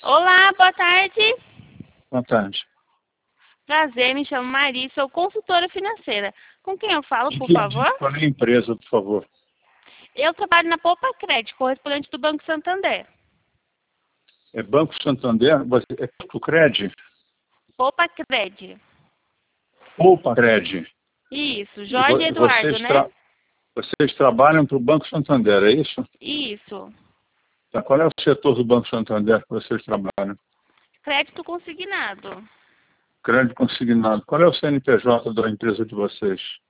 Olá, boa tarde. Boa tarde. Prazer, me chamo Mari, sou consultora financeira. Com quem eu falo, por De favor? qual é a empresa, por favor? Eu trabalho na Poupa Crédito, correspondente do Banco Santander. É Banco Santander? É Portocred? Poupa Crédito. Poupa-Cred. Isso, Jorge Eduardo, Vocês, né? vocês trabalham para o Banco Santander, é isso? Isso. Tá. Qual é o setor do Banco Santander que vocês trabalham? Crédito consignado. Crédito consignado. Qual é o CNPJ da empresa de vocês?